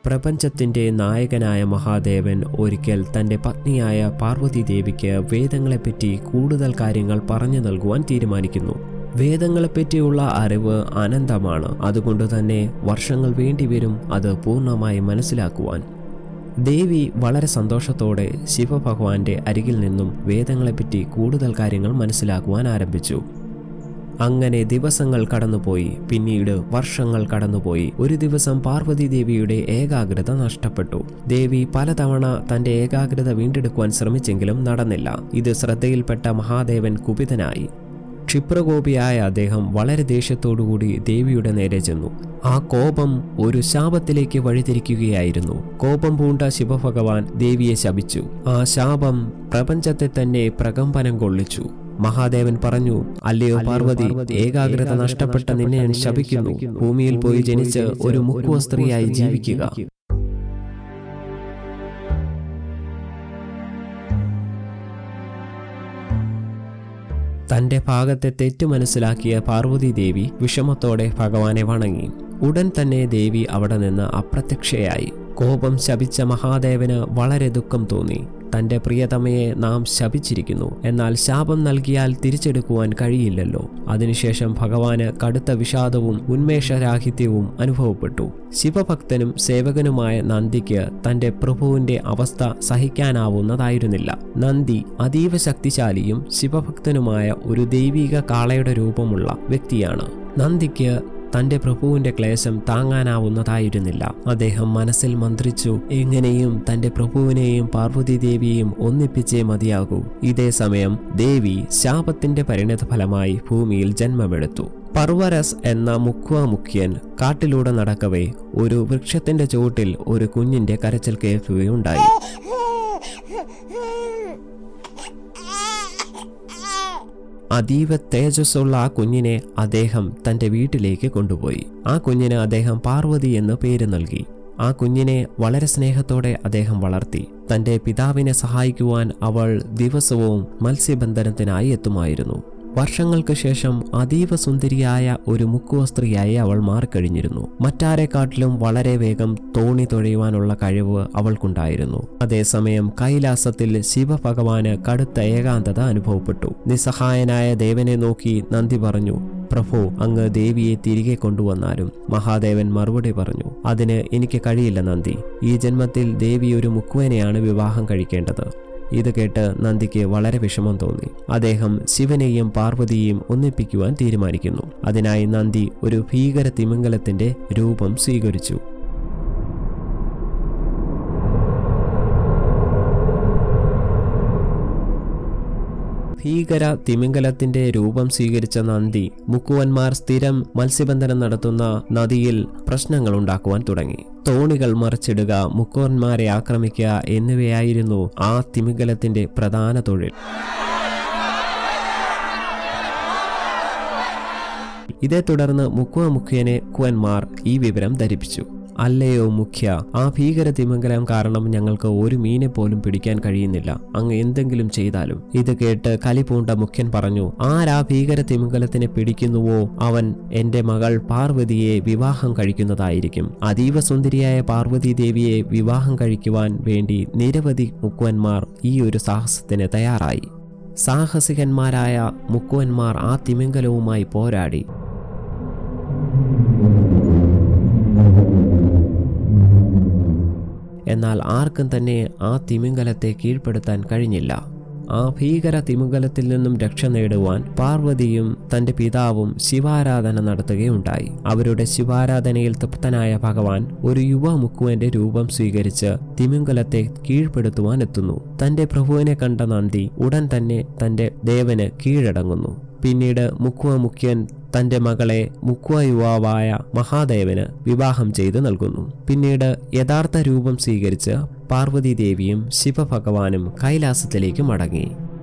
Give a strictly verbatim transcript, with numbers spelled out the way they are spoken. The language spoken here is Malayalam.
പ്രപഞ്ചത്തിന്റെ നായകനായ മഹാദേവൻ ഒരിക്കൽ തന്റെ പത്നിയായ പാർവതി ദേവിക്ക് വേദങ്ങളെപ്പറ്റി കൂടുതൽ കാര്യങ്ങൾ പറഞ്ഞു നൽകുവാൻ തീരുമാനിക്കുന്നു. വേദങ്ങളെപ്പറ്റിയുള്ള അറിവ് അനന്തമാണ്. അതുകൊണ്ട് തന്നെ വർഷങ്ങൾ വേണ്ടിവരും അത് പൂർണ്ണമായി മനസ്സിലാക്കുവാൻ. ദേവി വളരെ സന്തോഷത്തോടെ ശിവഭഗവാന്റെ അരികിൽ നിന്നും വേദങ്ങളെപ്പറ്റി കൂടുതൽ കാര്യങ്ങൾ മനസ്സിലാക്കുവാൻ ആരംഭിച്ചു. അങ്ങനെ ദിവസങ്ങൾ കടന്നുപോയി. പിന്നീട് വർഷങ്ങൾ കടന്നുപോയി. ഒരു ദിവസം പാർവതി ദേവിയുടെ ഏകാഗ്രത നഷ്ടപ്പെട്ടു. ദേവി പലതവണ തന്റെ ഏകാഗ്രത വീണ്ടെടുക്കുവാൻ ശ്രമിച്ചെങ്കിലും നടന്നില്ല. ഇത് ശ്രദ്ധയിൽപ്പെട്ട മഹാദേവൻ കുപിതനായി. ക്ഷിപ്രകോപിയായ അദ്ദേഹം വളരെ ദേഷ്യത്തോടുകൂടി ദേവിയുടെ നേരെ ചെന്നു. ആ കോപം ഒരു ശാപത്തിലേക്ക് വഴിതിരിക്കുകയായിരുന്നു. കോപം പൂണ്ട ശിവഭഗവാൻ ദേവിയെ ശപിച്ചു. ആ ശാപം പ്രപഞ്ചത്തെ തന്നെ പ്രകമ്പനം കൊള്ളിച്ചു. മഹാദേവൻ പറഞ്ഞു, അല്ലയോ പാർവതി, ഏകാഗ്രത നഷ്ടപ്പെട്ട നിന്നെ ഞാൻ ശപിക്കുന്നു. ഭൂമിയിൽ പോയി ജനിച്ച് ഒരു മുക്കുവ സ്ത്രീയായി ജീവിക്കുക. തന്റെ ഭാഗത്തെ തെറ്റ് മനസ്സിലാക്കിയ പാർവതി ദേവി വിഷമത്തോടെ ഭഗവാനെ വണങ്ങി. ഉടൻ തന്നെ ദേവി അവിടെ നിന്ന് അപ്രത്യക്ഷയായി. കോപം ശപിച്ച മഹാദേവന് വളരെ ദുഃഖം തോന്നി. തന്റെ പ്രിയതമയെ നാം ശപിച്ചിരിക്കുന്നു, എന്നാൽ ശാപം നൽകിയാൽ തിരിച്ചെടുക്കുവാൻ കഴിയില്ലല്ലോ. അതിനുശേഷം ഭഗവാന് കടുത്ത വിഷാദവും ഉന്മേഷരാഹിത്യവും അനുഭവപ്പെട്ടു. ശിവഭക്തനും സേവകനുമായ നന്ദിക്ക് തന്റെ പ്രഭുവിന്റെ അവസ്ഥ സഹിക്കാനാവുന്നതായിരുന്നില്ല. നന്ദി അതീവ ശക്തിശാലിയും ശിവഭക്തനുമായ ഒരു ദൈവിക കാളയുടെ രൂപമുള്ള വ്യക്തിയാണ്. നന്ദിക്ക് തന്റെ പ്രഭുവിന്റെ ക്ലേശം താങ്ങാനാവുന്നതായിരുന്നില്ല. അദ്ദേഹം മനസ്സിൽ മന്ത്രിച്ചു, എങ്ങനെയും തന്റെ പ്രഭുവിനെയും പാർവതി ദേവിയെയും ഒന്നിപ്പിച്ചേ മതിയാകൂ. ഇതേ സമയം ദേവി ശാപത്തിന്റെ പരിണതഫലമായി ഭൂമിയിൽ ജന്മമെടുത്തു. പർവരസ് എന്ന മുക്കുവ മുഖ്യൻ കാട്ടിലൂടെ നടക്കവേ ഒരു വൃക്ഷത്തിന്റെ ചുവട്ടിൽ ഒരു കുഞ്ഞിന്റെ കരച്ചിൽ കേൾക്കുകയുണ്ടായി. അതീവ തേജസ്സുള്ള ആ കുഞ്ഞിനെ അദ്ദേഹം തന്റെ വീട്ടിലേക്ക് കൊണ്ടുപോയി. ആ കുഞ്ഞിന് അദ്ദേഹം പാർവതി എന്ന് പേര് നൽകി. ആ കുഞ്ഞിനെ വളരെ സ്നേഹത്തോടെ അദ്ദേഹം വളർത്തി. തന്റെ പിതാവിനെ സഹായിക്കുവാൻ അവൾ ദിവസവും മത്സ്യബന്ധനത്തിനായി എത്തുമായിരുന്നു. വർഷങ്ങൾക്ക് ശേഷം അതീവ സുന്ദരിയായ ഒരു മുക്കുവ സ്ത്രീയായി അവൾ മാറിക്കഴിഞ്ഞിരുന്നു. മറ്റാരെക്കാട്ടിലും വളരെ വേഗം തോണി തുഴയുവാനുള്ള കഴിവ് അവൾക്കുണ്ടായിരുന്നു. അതേസമയം കൈലാസത്തിൽ ശിവഭഗവാന് കടുത്ത ഏകാന്തത അനുഭവപ്പെട്ടു. നിസ്സഹായനായ ദേവനെ നോക്കി നന്ദി പറഞ്ഞു, പ്രഭു, അങ്ങ് ദേവിയെ തിരികെ കൊണ്ടുവന്നാലും. മഹാദേവൻ മറുപടി പറഞ്ഞു, അതിന് എനിക്ക് കഴിയില്ല നന്ദി. ഈ ജന്മത്തിൽ ദേവി ഒരു മുക്കുവനെയാണ് വിവാഹം കഴിക്കേണ്ടത്. ഇത് കേട്ട് നന്ദിക്ക് വളരെ വിഷമം തോന്നി. അദ്ദേഹം ശിവനെയും പാർവതിയെയും ഒന്നിപ്പിക്കുവാൻ തീരുമാനിക്കുന്നു. അതിനായി നന്ദി ഒരു ഭീകര തിമിംഗലത്തിന്റെ രൂപം സ്വീകരിച്ചു. ഭീകര തിമിംഗലത്തിന്റെ രൂപം സ്വീകരിച്ച നന്ദി മുക്കുവന്മാർ സ്ഥിരം മത്സ്യബന്ധനം നടത്തുന്ന നദിയിൽ പ്രശ്നങ്ങൾ ഉണ്ടാക്കുവാൻ തുടങ്ങി. തോണികൾ മറിച്ചിടുക, മുക്കുവന്മാരെ ആക്രമിക്കുക എന്നിവയായിരുന്നു ആ തിമിംഗലത്തിന്റെ പ്രധാന തൊഴിൽ. ഇതേ തുടർന്ന് മുക്കുവ മുഖ്യനെ മുക്കുവന്മാർ ഈ വിവരം ധരിപ്പിച്ചു. അല്ലയോ മുഖ്യ, ആ ഭീകര തിമിംഗലം കാരണം ഞങ്ങൾക്ക് ഒരു മീനെ പോലും പിടിക്കാൻ കഴിയുന്നില്ല. അങ്ങ് എന്തെങ്കിലും ചെയ്താലും. ഇത് കേട്ട് കലിപൂണ്ട മുഖ്യൻ പറഞ്ഞു, ആരാ ഭീകര തിമിംഗലത്തിനെ പിടിക്കുന്നുവോ അവൻ എന്റെ മകൾ പാർവതിയെ വിവാഹം കഴിക്കുന്നതായിരിക്കും. അതീവ സുന്ദരിയായ പാർവതി ദേവിയെ വിവാഹം കഴിക്കുവാൻ വേണ്ടി നിരവധി മുക്കുവന്മാർ ഈ ഒരു സാഹസത്തിന് തയ്യാറായി. സാഹസികന്മാരായ മുക്കുവന്മാർ ആ തിമിംഗലവുമായി പോരാടി. എന്നാൽ ആർക്കും തന്നെ ആ തിമിംഗലത്തെ കീഴ്പ്പെടുത്താൻ കഴിഞ്ഞില്ല. ആ ഭീകര തിമിംഗലത്തിൽ നിന്നും രക്ഷ നേടുവാൻ പാർവതിയും തന്റെ പിതാവും ശിവാരാധന നടത്തുകയുണ്ടായി. അവരുടെ ശിവാരാധനയിൽ തൃപ്തനായ ഭഗവാൻ ഒരു യുവ മുക്കുവന്റെ രൂപം സ്വീകരിച്ച് തിമിംഗലത്തെ കീഴ്പ്പെടുത്തുവാൻ എത്തുന്നു. തന്റെ പ്രഭുവിനെ കണ്ട നന്ദി ഉടൻ തന്നെ തന്റെ ദേവന് കീഴടങ്ങുന്നു. പിന്നീട് മുക്കുവ മുഖ്യൻ തന്റെ മകളെ മുക്കുവ യുവാവായ മഹാദേവന് വിവാഹം ചെയ്ത് നൽകുന്നു. പിന്നീട് യഥാർത്ഥ രൂപം സ്വീകരിച്ച് പാർവതി ദേവിയും ശിവഭഗവാനും കൈലാസത്തിലേക്ക് മടങ്ങി.